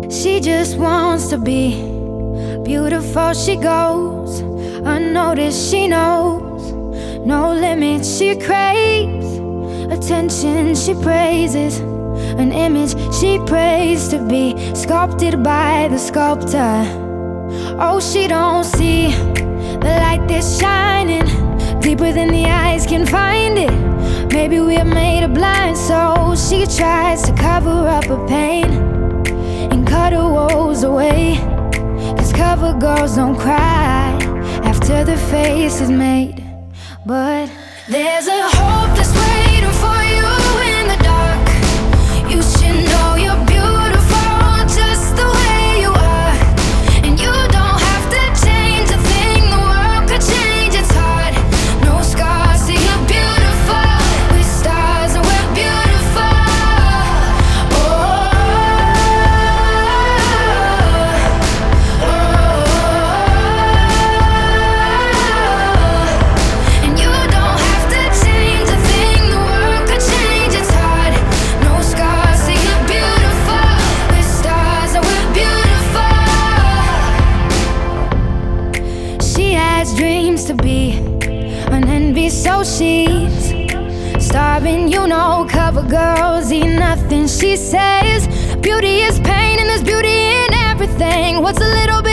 She just wants to be beautiful. She goes unnoticed. She knows no limits. She craves attention. She praises an image she prays to be sculpted by the sculptor. Oh, she don't see the light that's shining deeper than the eyes can find it. Maybe we're made of blind, so she tries to cover up her pain and cut her woes away. 'Cause cover girls don't cry after the face is made. But there's a hope that's waiting for you in the dark. You should know you're beautiful just the way you are. And you don't have to change a thing, the world could change its heart. No scars, see you're beautiful. We're stars and we're beautiful. Oh, oh, oh. And you don't have to change a thing, the world could change its heart. No scars, see you're beautiful. We're stars and we're beautiful. She has dreams to be an envy, so she's starving. You know, cover girls eat nothing. She says beauty is pain and there's beauty in everything. What's a little